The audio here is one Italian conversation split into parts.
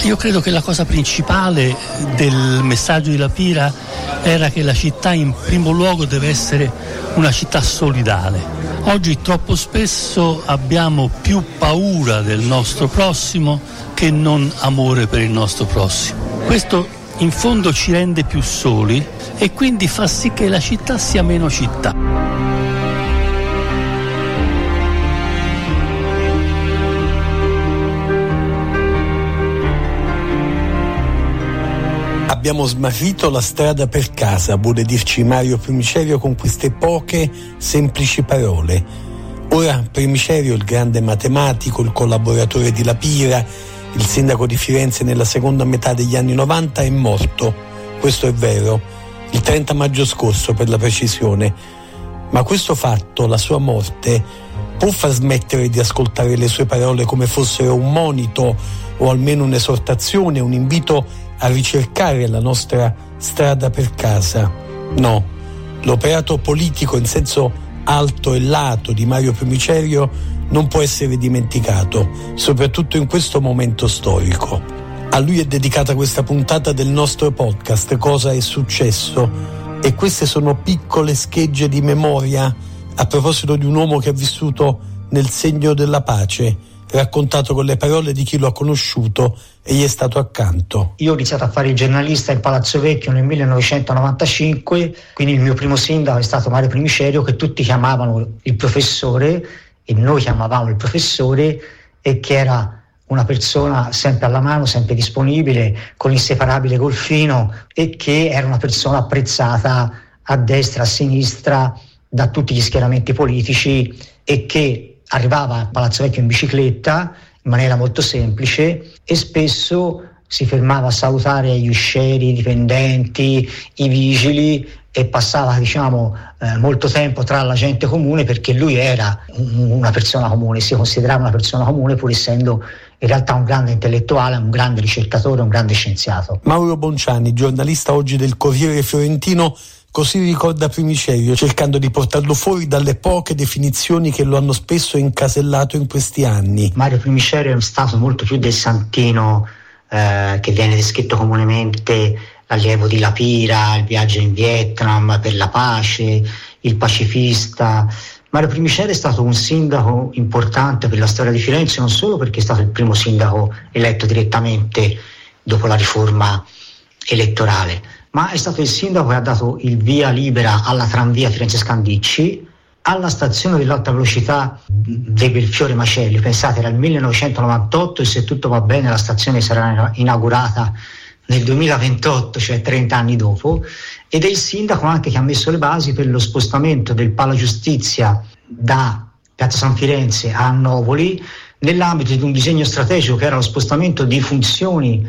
Io credo che la cosa principale del messaggio di La Pira era che la città in primo luogo deve essere una città solidale. Oggi troppo spesso abbiamo più paura del nostro prossimo che non amore per il nostro prossimo. Questo in fondo ci rende più soli e quindi fa sì che la città sia meno città. Abbiamo smarrito la strada per casa, vuole dirci Mario Primicerio con queste poche, semplici parole. Ora Primicerio, il grande matematico, il collaboratore di La Pira, il sindaco di Firenze nella seconda metà degli anni 90, è morto. Questo è vero, il 30 maggio scorso per la precisione. Ma questo fatto, la sua morte, può far smettere di ascoltare le sue parole come fossero un monito o almeno un'esortazione, un invito a ricercare la nostra strada per casa? No, l'operato politico in senso alto e lato di Mario Primicerio non può essere dimenticato, soprattutto in questo momento storico. A lui è dedicata questa puntata del nostro podcast Cosa è successo, e queste sono piccole schegge di memoria a proposito di un uomo che ha vissuto nel segno della pace, raccontato con le parole di chi lo ha conosciuto e gli è stato accanto. Io ho iniziato a fare il giornalista in Palazzo Vecchio nel 1995, quindi il mio primo sindaco è stato Mario Primicerio, che tutti chiamavano il professore e noi chiamavamo il professore, e che era una persona sempre alla mano, sempre disponibile, con l'inseparabile golfino, e che era una persona apprezzata a destra, a sinistra, da tutti gli schieramenti politici, e che arrivava a Palazzo Vecchio in bicicletta in maniera molto semplice e spesso si fermava a salutare gli uscieri, i dipendenti, i vigili, e passava molto tempo tra la gente comune, perché lui era una persona comune, si considerava una persona comune pur essendo in realtà un grande intellettuale, un grande ricercatore, un grande scienziato. Mauro Bonciani, giornalista oggi del Corriere Fiorentino, così ricorda Primicerio, cercando di portarlo fuori dalle poche definizioni che lo hanno spesso incasellato in questi anni. Mario Primicerio è stato molto più del santino che viene descritto comunemente, l'allievo di La Pira, il viaggio in Vietnam per la pace, il pacifista. Mario Primicerio è stato un sindaco importante per la storia di Firenze, non solo perché è stato il primo sindaco eletto direttamente dopo la riforma elettorale, ma è stato il sindaco che ha dato il via libera alla tranvia Firenze-Scandicci, alla stazione dell'alta velocità dei Belfiore Macelli. Pensate, era il 1998 e se tutto va bene la stazione sarà inaugurata nel 2028, cioè 30 anni dopo, ed è il sindaco anche che ha messo le basi per lo spostamento del Pala Giustizia da Piazza San Firenze a Annopoli, nell'ambito di un disegno strategico che era lo spostamento di funzioni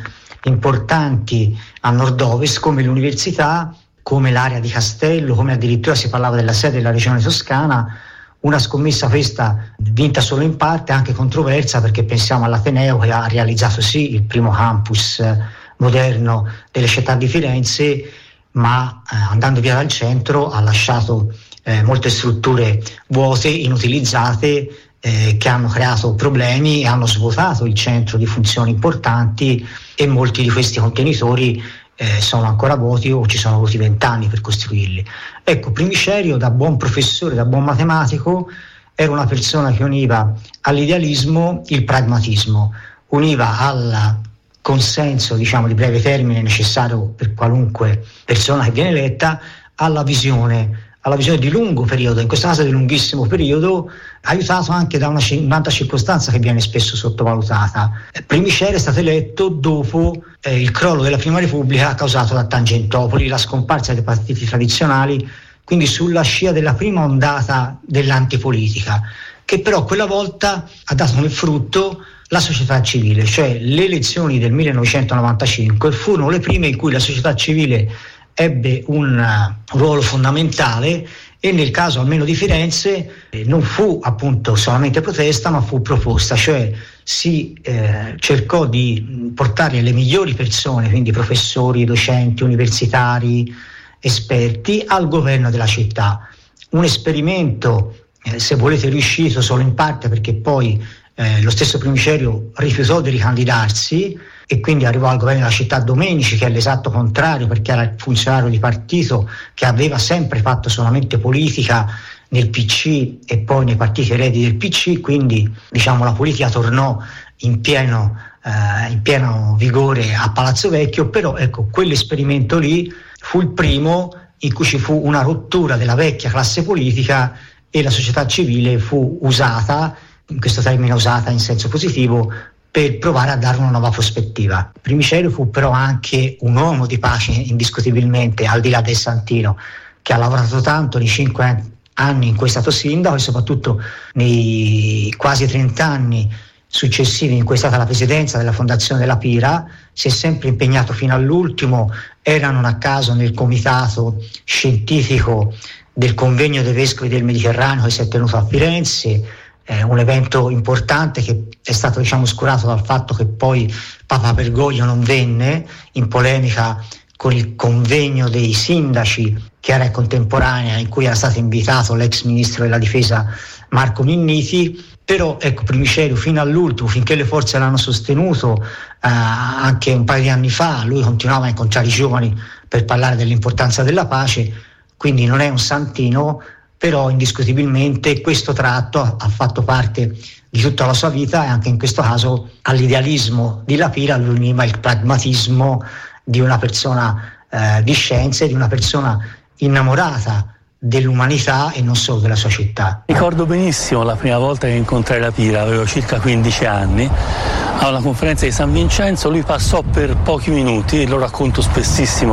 importanti a nord-ovest, come l'università, come l'area di Castello, come addirittura si parlava della sede della regione toscana. Una scommessa questa vinta solo in parte, anche controversa, perché pensiamo all'Ateneo, che ha realizzato sì il primo campus moderno delle città di Firenze, ma andando via dal centro ha lasciato molte strutture vuote, inutilizzate, che hanno creato problemi e hanno svuotato il centro di funzioni importanti, e molti di questi contenitori sono ancora vuoti o ci sono voluti 20 anni per costruirli. Ecco, Primicerio, da buon professore, da buon matematico, era una persona che univa all'idealismo il pragmatismo, univa al consenso, di breve termine necessario per qualunque persona che viene eletta, alla visione di lungo periodo, in questo caso di lunghissimo periodo, aiutato anche da un'altra circostanza che viene spesso sottovalutata. Primicerio è stato eletto dopo il crollo della Prima Repubblica causato da Tangentopoli, la scomparsa dei partiti tradizionali, quindi sulla scia della prima ondata dell'antipolitica, che però quella volta ha dato come frutto la società civile, cioè le elezioni del 1995 furono le prime in cui la società civile ebbe un ruolo fondamentale, e nel caso almeno di Firenze non fu appunto solamente protesta, ma fu proposta, cioè si cercò di portare le migliori persone, quindi professori, docenti, universitari, esperti, al governo della città. Un esperimento, se volete, riuscito solo in parte, perché poi lo stesso Primicerio rifiutò di ricandidarsi e quindi arrivò al governo della città Domenici, che è l'esatto contrario, perché era il funzionario di partito che aveva sempre fatto solamente politica nel PC e poi nei partiti eredi del PC, quindi diciamo la politica tornò in pieno vigore a Palazzo Vecchio. Però ecco, quell'esperimento lì fu il primo in cui ci fu una rottura della vecchia classe politica e la società civile fu usata, in questo termine usata in senso positivo, per provare a dare una nuova prospettiva. Primicerio fu però anche un uomo di pace indiscutibilmente, al di là del Santino, che ha lavorato tanto nei 5 anni in cui è stato sindaco e soprattutto nei quasi 30 anni successivi in cui è stata la presidenza della Fondazione della Pira. Si è sempre impegnato fino all'ultimo, era non a caso nel comitato scientifico del convegno dei vescovi del Mediterraneo che si è tenuto a Firenze, un evento importante che è stato oscurato dal fatto che poi Papa Bergoglio non venne, in polemica con il convegno dei sindaci che era in contemporanea, in cui era stato invitato l'ex ministro della difesa Marco Minniti. Però ecco, Primicerio fino all'ultimo, finché le forze l'hanno sostenuto, anche un paio di anni fa lui continuava a incontrare i giovani per parlare dell'importanza della pace, quindi non è un santino, però indiscutibilmente questo tratto ha fatto parte di tutta la sua vita, e anche in questo caso all'idealismo di La Pira lui univa il pragmatismo di una persona di scienze, di una persona innamorata dell'umanità e non solo della sua città. Ricordo benissimo la prima volta che incontrai La Pira, avevo circa 15 anni, a una conferenza di San Vincenzo. Lui passò per pochi minuti, lo racconto spessissimo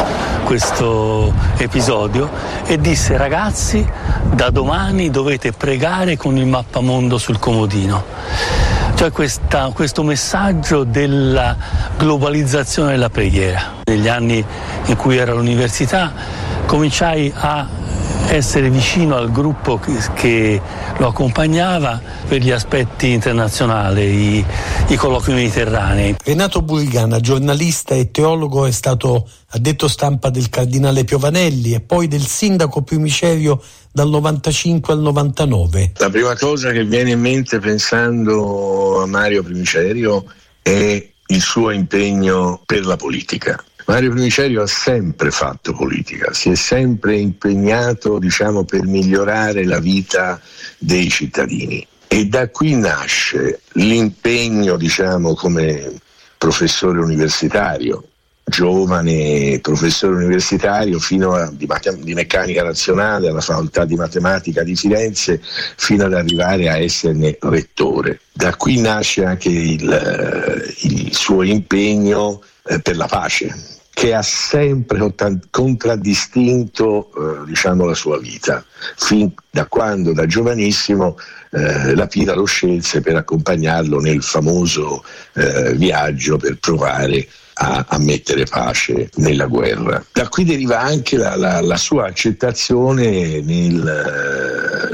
questo episodio, e disse: ragazzi, da domani dovete pregare con il mappamondo sul comodino. Cioè questo messaggio della globalizzazione della preghiera. Negli anni in cui ero all'università cominciai a essere vicino al gruppo che lo accompagnava per gli aspetti internazionali, i colloqui mediterranei. Renato Burigana, giornalista e teologo, è stato addetto stampa del cardinale Piovanelli e poi del sindaco Primicerio dal 95 al 99. La prima cosa che viene in mente pensando a Mario Primicerio è il suo impegno per la politica. Mario Primicerio ha sempre fatto politica, si è sempre impegnato, per migliorare la vita dei cittadini, e da qui nasce l'impegno, come professore universitario, giovane professore universitario di meccanica razionale alla facoltà di matematica di Firenze, fino ad arrivare a esserne rettore. Da qui nasce anche il suo impegno per la pace, che ha sempre contraddistinto la sua vita, fin da quando da giovanissimo La Pira lo scelse per accompagnarlo nel famoso viaggio per provare a mettere pace nella guerra. Da qui deriva anche la sua accettazione nel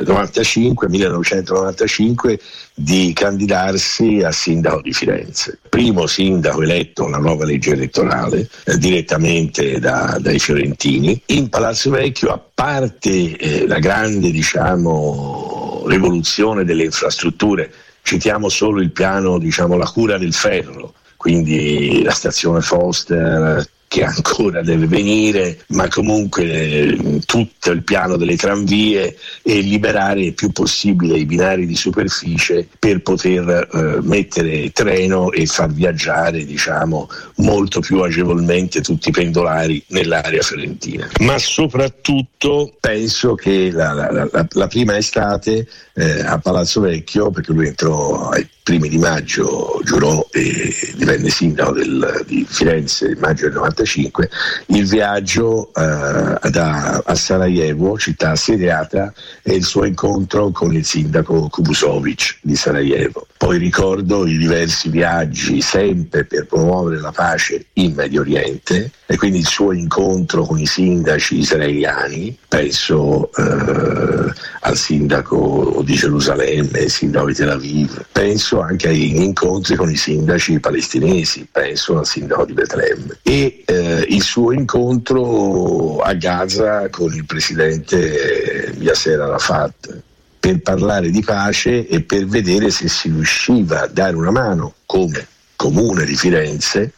1995 di candidarsi a sindaco di Firenze. Primo sindaco eletto alla nuova legge elettorale, direttamente dai fiorentini. In Palazzo Vecchio, a parte la grande rivoluzione delle infrastrutture, citiamo solo il piano, la cura del ferro, quindi la stazione Foster, che ancora deve venire, ma comunque tutto il piano delle tranvie, e liberare il più possibile i binari di superficie per poter mettere treno e far viaggiare molto più agevolmente tutti i pendolari nell'area fiorentina. Ma soprattutto penso che la prima estate a Palazzo Vecchio, perché lui entrò ai primi di maggio, giurò e divenne sindaco di Firenze in maggio del 95, il viaggio a Sarajevo, città assediata, e il suo incontro con il sindaco Kubusovic di Sarajevo. Poi ricordo i diversi viaggi sempre per promuovere la pace in Medio Oriente, e quindi il suo incontro con i sindaci israeliani, penso al sindaco di Gerusalemme, il sindaco di Tel Aviv, penso anche agli incontri con i sindaci palestinesi, penso al sindaco di Betlemme, e il suo incontro a Gaza con il presidente Yasser Arafat. per parlare di pace e per vedere se si riusciva a dare una mano come Comune di Firenze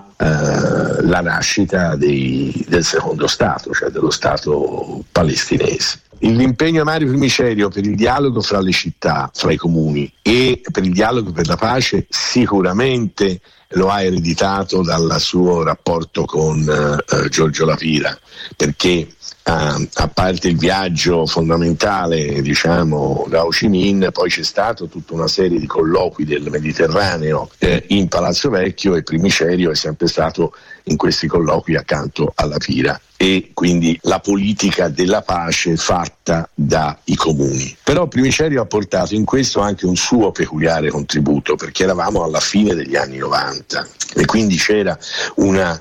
alla nascita del secondo Stato, cioè dello Stato palestinese. L'impegno di Mario Primicerio per il dialogo fra le città, fra i comuni, e per il dialogo per la pace sicuramente lo ha ereditato dal suo rapporto con Giorgio La Pira, perché a parte il viaggio fondamentale, diciamo, da Ho Chi Minh, poi c'è stato tutta una serie di colloqui del Mediterraneo in Palazzo Vecchio, e Primicerio è sempre stato in questi colloqui accanto alla Pira, e quindi la politica della pace fatta dai comuni. Però Primicerio ha portato in questo anche un suo peculiare contributo, perché eravamo alla fine degli anni 90 e quindi c'era una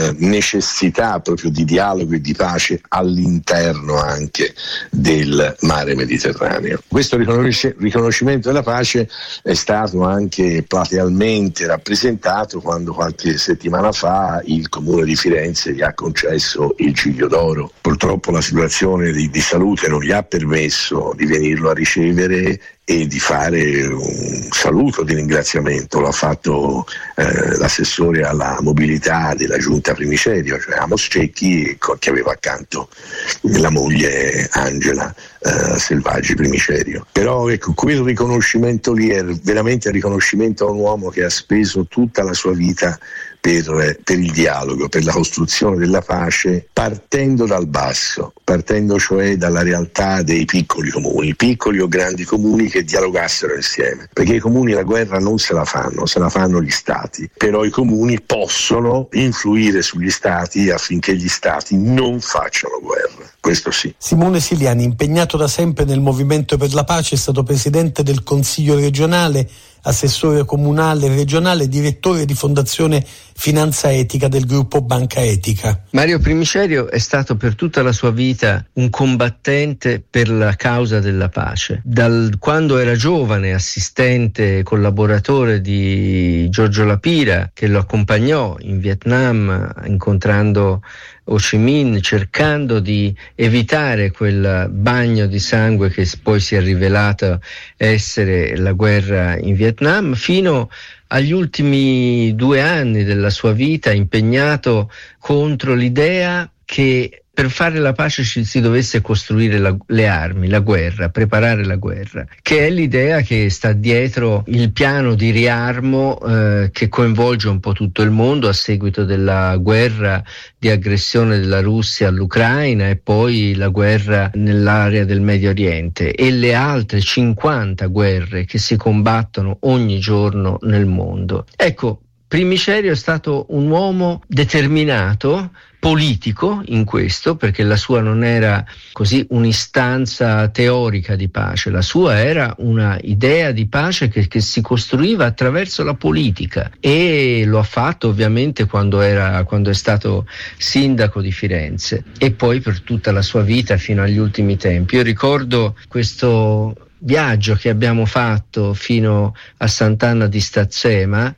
necessità proprio di dialogo e di pace all'interno anche del mare Mediterraneo. Questo riconoscimento della pace è stato anche platealmente rappresentato quando qualche settimana fa il Comune di Firenze gli ha concesso il Giglio d'Oro. Purtroppo la situazione di salute non gli ha permesso di venirlo a ricevere e di fare un saluto di ringraziamento. L'ha fatto l'assessore alla mobilità della giunta Primicerio, cioè Amos Cecchi, che aveva accanto la moglie Angela Selvaggi Primicerio. Però ecco, quel riconoscimento lì è veramente il riconoscimento a un uomo che ha speso tutta la sua vita per il dialogo, per la costruzione della pace, partendo dal basso, partendo cioè dalla realtà dei piccoli comuni, piccoli o grandi comuni che dialogassero insieme, perché i comuni la guerra non se la fanno gli stati, però i comuni possono influire sugli stati affinché gli stati non facciano guerra, questo sì. Simone Siliani, impegnato da sempre nel movimento per la pace, è stato presidente del Consiglio regionale, assessore comunale e regionale, direttore di Fondazione Finanza Etica del gruppo Banca Etica. Mario Primicerio è stato per tutta la sua vita un combattente per la causa della pace. Quando era giovane, assistente, collaboratore di Giorgio La Pira, che lo accompagnò in Vietnam incontrando Ho Chi Minh, cercando di evitare quel bagno di sangue che poi si è rivelato essere la guerra in Vietnam, fino agli ultimi 2 anni della sua vita impegnato contro l'idea che per fare la pace si dovesse costruire le armi, la guerra, preparare la guerra, che è l'idea che sta dietro il piano di riarmo che coinvolge un po' tutto il mondo a seguito della guerra di aggressione della Russia all'Ucraina e poi la guerra nell'area del Medio Oriente e le altre 50 guerre che si combattono ogni giorno nel mondo. Ecco, Primicerio è stato un uomo determinato, politico in questo, perché la sua non era così un'istanza teorica di pace, la sua era una idea di pace che si costruiva attraverso la politica, e lo ha fatto ovviamente quando è stato sindaco di Firenze e poi per tutta la sua vita fino agli ultimi tempi. Io ricordo questo viaggio che abbiamo fatto fino a Sant'Anna di Stazzema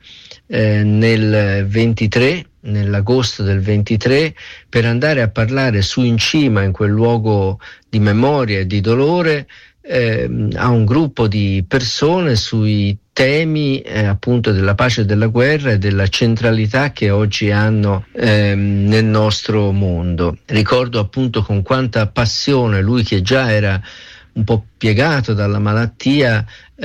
nel 23, nell'agosto del 23, per andare a parlare su in cima, in quel luogo di memoria e di dolore, a un gruppo di persone sui temi appunto della pace e della guerra e della centralità che oggi hanno nel nostro mondo. Ricordo appunto con quanta passione lui, che già era un po' piegato dalla malattia,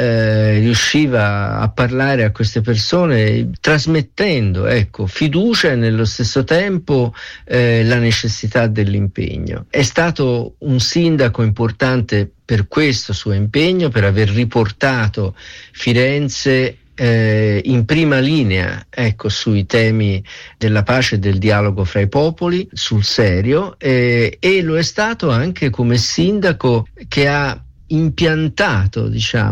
riusciva a parlare a queste persone trasmettendo fiducia e nello stesso tempo la necessità dell'impegno. È stato un sindaco importante per questo suo impegno, per aver riportato Firenze in prima linea sui temi della pace e del dialogo fra i popoli, sul serio, e lo è stato anche come sindaco che ha impiantato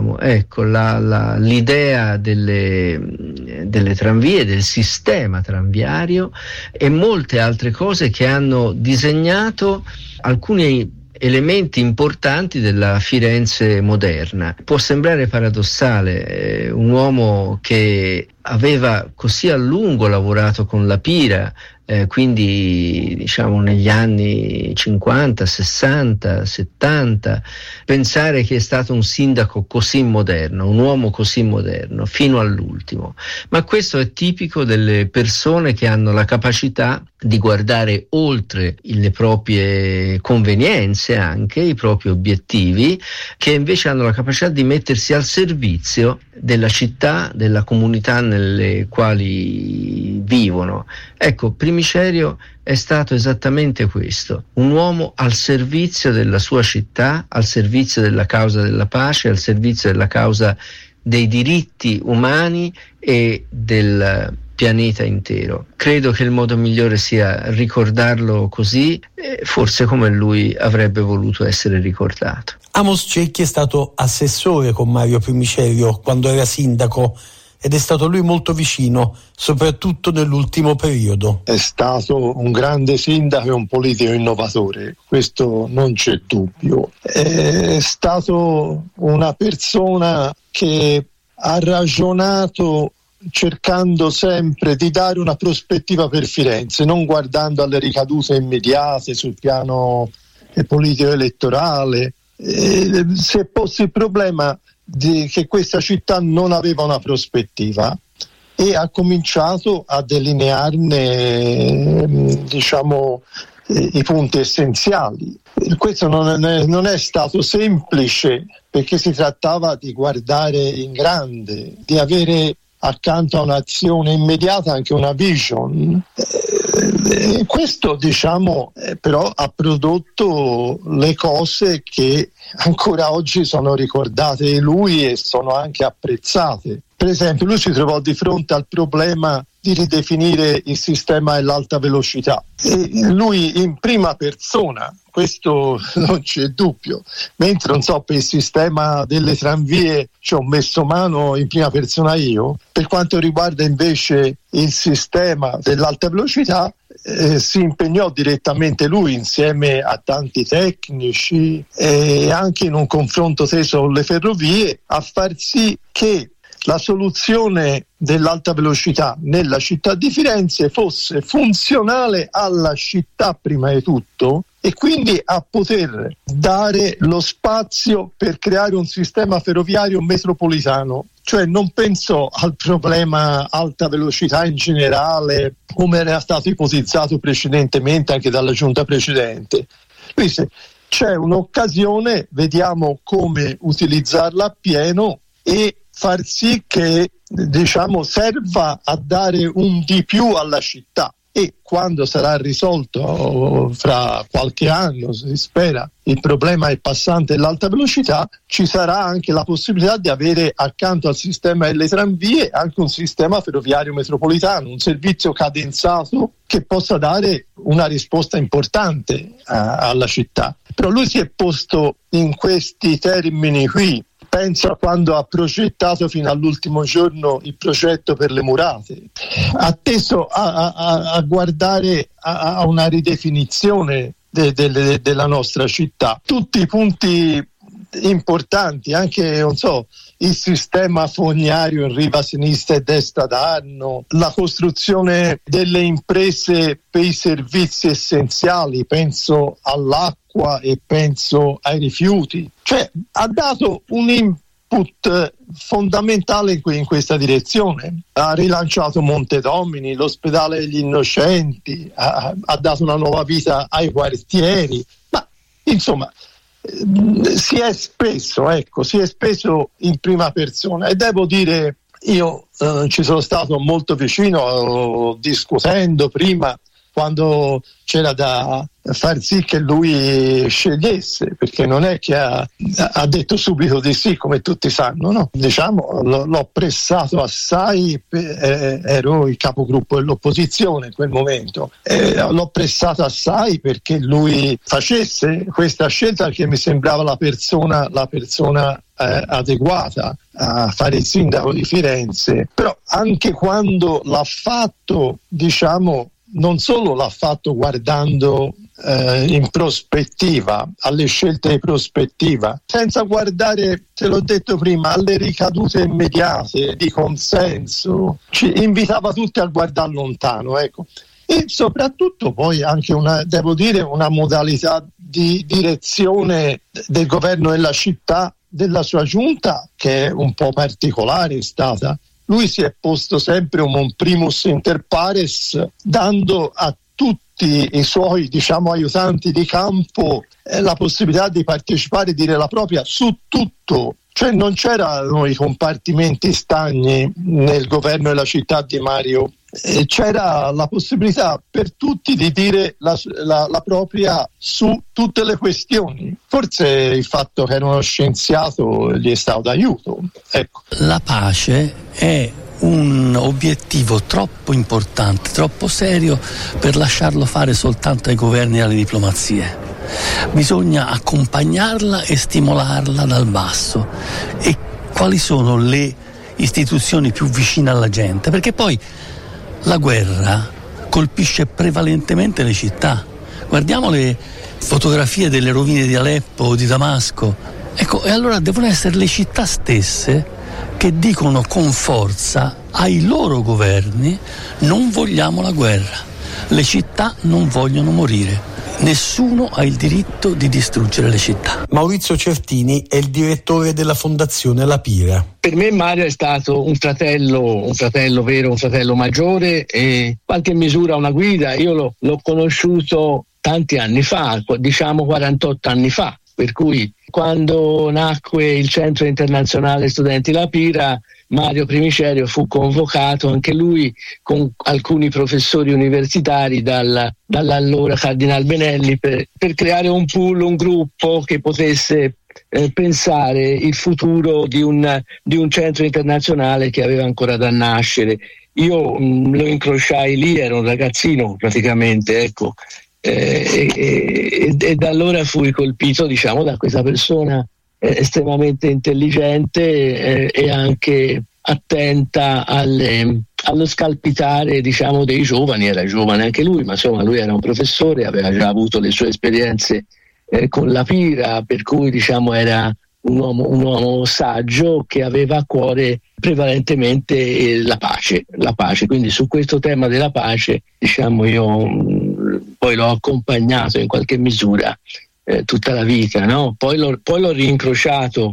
l'idea delle tranvie, del sistema tranviario e molte altre cose che hanno disegnato alcuni elementi importanti della Firenze moderna. Può sembrare paradossale, un uomo che aveva così a lungo lavorato con La Pira quindi diciamo negli anni 50, 60, 70, pensare che è stato un sindaco così moderno, un uomo così moderno fino all'ultimo. Ma questo è tipico delle persone che hanno la capacità di guardare oltre le proprie convenienze, anche i propri obiettivi, che invece hanno la capacità di mettersi al servizio della città, della comunità nelle quali vivono. Ecco, Primicerio è stato esattamente questo, un uomo al servizio della sua città, al servizio della causa della pace, al servizio della causa dei diritti umani e del pianeta intero. Credo che il modo migliore sia ricordarlo così, forse come lui avrebbe voluto essere ricordato. Amos Cecchi è stato assessore con Mario Primicerio quando era sindaco ed è stato lui molto vicino, soprattutto nell'ultimo periodo. È stato un grande sindaco e un politico innovatore, questo non c'è dubbio. È stato una persona che ha ragionato cercando sempre di dare una prospettiva per Firenze, non guardando alle ricadute immediate sul piano politico elettorale. Si è posto il problema di che questa città non aveva una prospettiva e ha cominciato a delinearne i punti essenziali. Questo non è stato semplice, perché si trattava di guardare in grande, di avere accanto a un'azione immediata anche una vision. Questo però ha prodotto le cose che ancora oggi sono ricordate di lui e sono anche apprezzate. Per esempio, lui si trovò di fronte al problema di ridefinire il sistema dell'alta velocità e lui in prima persona, questo non c'è dubbio, mentre per il sistema delle tranvie ci ho messo mano in prima persona io. Per quanto riguarda invece il sistema dell'alta velocità, si impegnò direttamente lui insieme a tanti tecnici e anche in un confronto teso con le ferrovie a far sì che la soluzione dell'alta velocità nella città di Firenze fosse funzionale alla città prima di tutto e quindi a poter dare lo spazio per creare un sistema ferroviario metropolitano. Cioè non pensò al problema alta velocità in generale come era stato ipotizzato precedentemente anche dalla giunta precedente. Lui disse: c'è un'occasione, vediamo come utilizzarla appieno e far sì che serva a dare un di più alla città. E quando sarà risolto fra qualche anno, si spera, il problema del passante dell'alta velocità, ci sarà anche la possibilità di avere accanto al sistema delle tranvie anche un sistema ferroviario metropolitano, un servizio cadenzato che possa dare una risposta importante alla città. Però lui si è posto in questi termini qui. Penso a quando ha progettato fino all'ultimo giorno il progetto per le murate, ha teso a guardare a una ridefinizione della nostra città. Tutti i punti importanti, anche il sistema fognario in riva sinistra e destra d'Arno, la costruzione delle imprese per i servizi essenziali, penso all'acqua e penso ai rifiuti. Cioè ha dato un input fondamentale in questa direzione. Ha rilanciato Montedomini, l'ospedale degli Innocenti, ha dato una nuova vita ai quartieri, ma insomma si è speso in prima persona e devo dire io ci sono stato molto vicino discutendo prima quando c'era da far sì che lui scegliesse, perché non è che ha detto subito di sì, come tutti sanno, no? L'ho pressato assai, ero il capogruppo dell'opposizione in quel momento, l'ho pressato assai perché lui facesse questa scelta, perché mi sembrava la persona adeguata a fare il sindaco di Firenze. Però anche quando l'ha fatto, non solo l'ha fatto guardando in prospettiva, alle scelte di prospettiva, senza guardare, te l'ho detto prima, alle ricadute immediate di consenso, ci invitava tutti a guardare lontano, ecco. e soprattutto poi anche una modalità di direzione del governo della città, della sua giunta, che è un po' particolare è stata. Lui si è posto sempre come un primus inter pares, dando a tutti i suoi, aiutanti di campo la possibilità di partecipare e dire la propria su tutto. Cioè non c'erano i compartimenti stagni nel governo della città di Mario, c'era la possibilità per tutti di dire la propria su tutte le questioni. Forse il fatto che era uno scienziato gli è stato d'aiuto. Ecco. La pace è un obiettivo troppo importante, troppo serio per lasciarlo fare soltanto ai governi e alle diplomazie. Bisogna accompagnarla e stimolarla dal basso. E quali sono le istituzioni più vicine alla gente? Perché poi la guerra colpisce prevalentemente le città. Guardiamo le fotografie delle rovine di Aleppo o di Damasco. Ecco, e allora devono essere le città stesse che dicono con forza ai loro governi: non vogliamo la guerra, le città non vogliono morire. Nessuno ha il diritto di distruggere le città. Maurizio Certini è il direttore della Fondazione La Pira. Per me Mario è stato un fratello vero, un fratello maggiore e in qualche misura una guida. Io l'ho conosciuto tanti anni fa, 48 anni fa, per cui quando nacque il Centro Internazionale Studenti La Pira, Mario Primicerio fu convocato anche lui con alcuni professori universitari dall'allora Cardinal Benelli per creare un pool, un gruppo che potesse pensare il futuro di un centro internazionale che aveva ancora da nascere. Io lo incrociai lì, ero un ragazzino praticamente, ecco. E da allora fui colpito, da questa persona estremamente intelligente e anche attenta allo scalpitare dei giovani. Era giovane anche lui, ma insomma lui era un professore, aveva già avuto le sue esperienze con La Pira, per cui era un uomo saggio che aveva a cuore prevalentemente la pace. Quindi su questo tema della pace io poi l'ho accompagnato in qualche misura tutta la vita, no? Poi l'ho rincrociato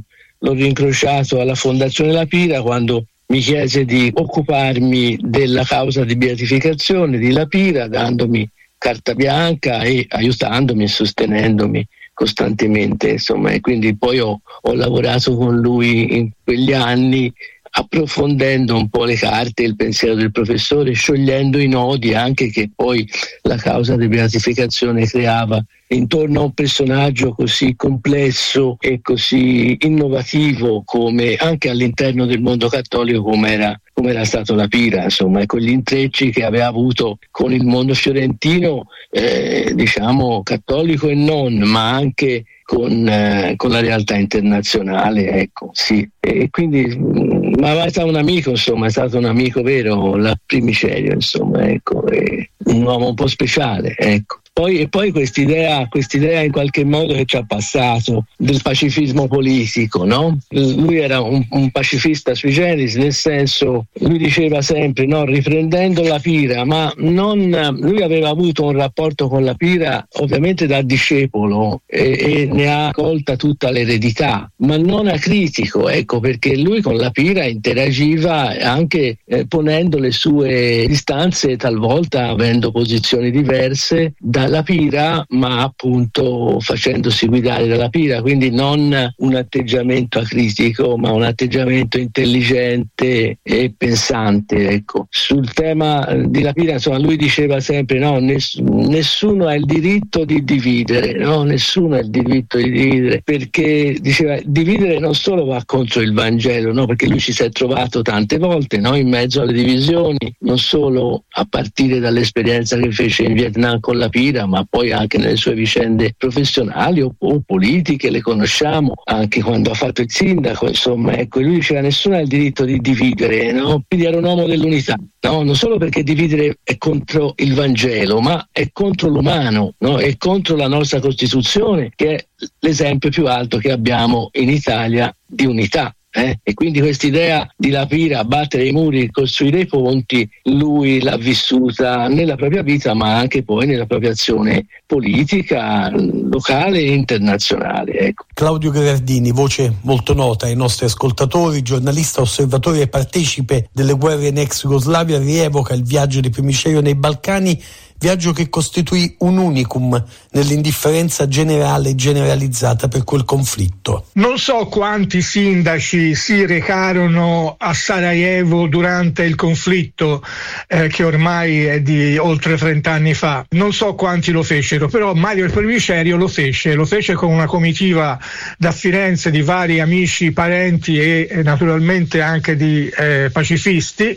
alla Fondazione La Pira quando mi chiese di occuparmi della causa di beatificazione di La Pira, dandomi carta bianca e aiutandomi e sostenendomi costantemente, insomma, e quindi poi ho lavorato con lui in quegli anni, approfondendo un po' le carte e il pensiero del professore, sciogliendo i nodi anche che poi la causa di beatificazione creava intorno a un personaggio così complesso e così innovativo come anche all'interno del mondo cattolico come era stato La Pira, insomma, e con gli intrecci che aveva avuto con il mondo fiorentino, cattolico e non, ma anche con la realtà internazionale, ecco, sì. E quindi ma è stato un amico, insomma, è stato un amico vero, la Primicerio, insomma, ecco, un uomo un po' speciale, ecco. Poi quest'idea in qualche modo che ci ha passato del pacifismo politico, no? Lui era un pacifista sui generis, nel senso, lui diceva sempre, no, riprendendo La Pira, ma lui aveva avuto un rapporto con La Pira ovviamente da discepolo e ne ha colta tutta l'eredità, ma non acritico, ecco, perché lui con La Pira interagiva anche ponendo le sue distanze, talvolta avendo posizioni diverse dalla Pira, ma appunto facendosi guidare dalla Pira, quindi non un atteggiamento acritico, ma un atteggiamento intelligente e pensante, ecco. Sul tema di La Pira, insomma, lui diceva sempre, no, nessuno ha il diritto di dividere, no, nessuno ha il diritto di dividere, perché diceva, dividere non solo va contro il Vangelo, no, perché lui ci si è trovato tante volte, no, in mezzo alle divisioni, non solo a partire dall'esperienza che fece in Vietnam con La Pira, ma poi anche nelle sue vicende professionali o politiche, le conosciamo, anche quando ha fatto il sindaco, insomma, ecco, lui diceva nessuno ha il diritto di dividere, no? Quindi era un uomo dell'unità, no? Non solo perché dividere è contro il Vangelo, ma è contro l'umano, no? È contro la nostra Costituzione, che è l'esempio più alto che abbiamo in Italia di unità. E quindi quest'idea di La Pira, battere i muri, costruire i ponti, lui l'ha vissuta nella propria vita, ma anche poi nella propria azione politica locale e internazionale. Ecco. Claudio Gherardini, voce molto nota ai nostri ascoltatori, giornalista, osservatore e partecipe delle guerre in ex Jugoslavia, rievoca il viaggio di Primicerio nei Balcani, viaggio che costituì un unicum nell'indifferenza generale e generalizzata per quel conflitto. Non so quanti sindaci si recarono a Sarajevo durante il conflitto che ormai è di oltre 30 anni fa, non so quanti lo fecero, però Mario Primicerio lo fece con una comitiva da Firenze di vari amici, parenti e naturalmente anche di pacifisti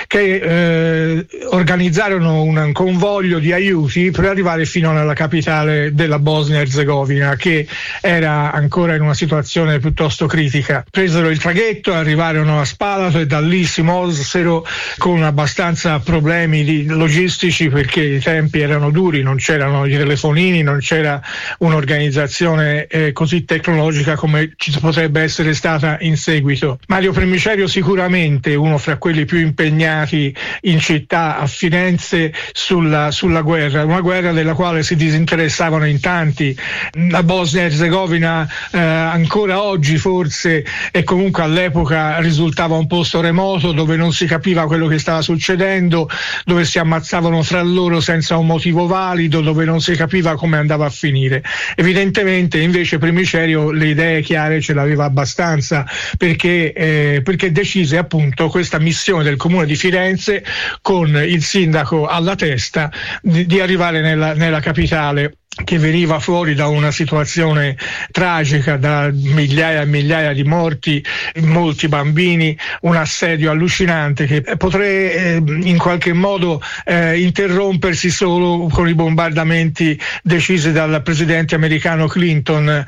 che organizzarono un convoglio di aiuti per arrivare fino alla capitale della Bosnia-Herzegovina, che era ancora in una situazione piuttosto critica. Presero il traghetto, arrivarono a Spalato e da lì si mossero con abbastanza problemi logistici, perché i tempi erano duri, non c'erano i telefonini, non c'era un'organizzazione così tecnologica come ci potrebbe essere stata in seguito. Mario Primicerio sicuramente uno fra quelli più impegnati in città, a Firenze, sulla guerra, una guerra della quale si disinteressavano in tanti. La Bosnia-Herzegovina ancora oggi forse, e comunque all'epoca, risultava un posto remoto dove non si capiva quello che stava succedendo, dove si ammazzavano fra loro senza un motivo valido, dove non si capiva come andava a finire. Evidentemente invece Primicerio le idee chiare ce l'aveva abbastanza, perché decise appunto questa missione del Comune di Firenze, con il sindaco alla testa, di arrivare nella capitale, che veniva fuori da una situazione tragica, da migliaia e migliaia di morti, molti bambini, un assedio allucinante che potrei in qualche modo interrompersi solo con i bombardamenti decisi dal presidente americano Clinton,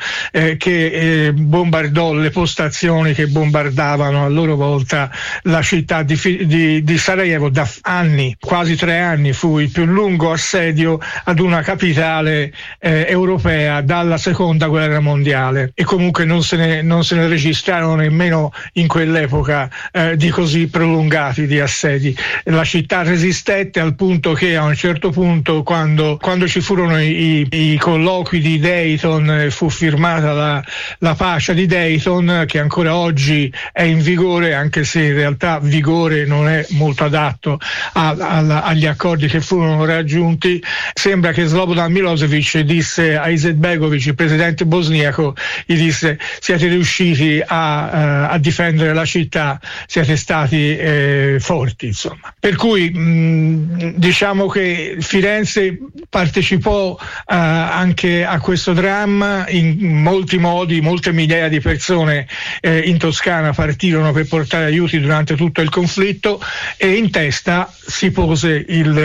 che bombardò le postazioni che bombardavano a loro volta la città di Sarajevo. Da anni, quasi 3 anni, fu il più lungo assedio ad una capitale europea dalla seconda guerra mondiale, e comunque non se ne registrarono nemmeno in quell'epoca di così prolungati di assedi. La città resistette al punto che a un certo punto, quando ci furono i colloqui di Dayton, fu firmata la pace di Dayton, che ancora oggi è in vigore, anche se in realtà vigore non è molto adatto agli accordi che furono raggiunti. Sembra che Slobodan Milosevic disse a Izetbegovic, il presidente bosniaco, gli disse: siete riusciti a difendere la città, siete stati forti, insomma. Per cui diciamo che Firenze partecipò anche a questo dramma in molti modi. Molte migliaia di persone in Toscana partirono per portare aiuti durante tutto il conflitto, e in testa si pose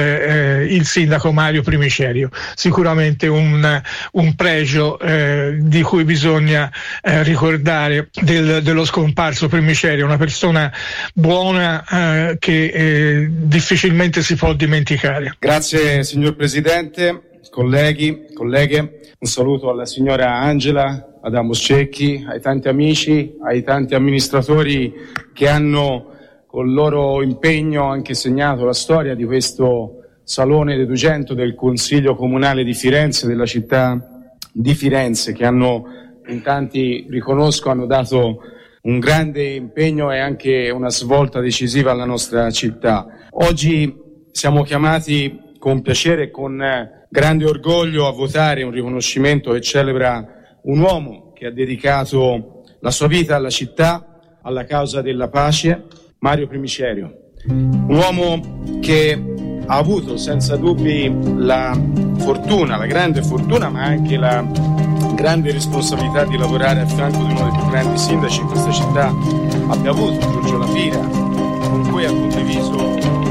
il sindaco Mario Primicerio. Sicuramente un pregio di cui bisogna ricordare dello scomparso Primicerio, una persona buona che difficilmente si può dimenticare. Grazie signor Presidente, colleghi, colleghe, un saluto alla signora Angela, ad Amos Cecchi, ai tanti amici, ai tanti amministratori che hanno col loro impegno anche segnato la storia di questo Salone dei 200 del Consiglio Comunale di Firenze, della città di Firenze, che in tanti riconosco, hanno dato un grande impegno e anche una svolta decisiva alla nostra città. Oggi siamo chiamati con piacere e con grande orgoglio a votare un riconoscimento che celebra un uomo che ha dedicato la sua vita alla città, alla causa della pace, Mario Primicerio. Un uomo che ha avuto senza dubbi la fortuna, la grande fortuna, ma anche la grande responsabilità di lavorare a fianco di uno dei più grandi sindaci in questa città abbia avuto, Giorgio La Pira, con cui ha condiviso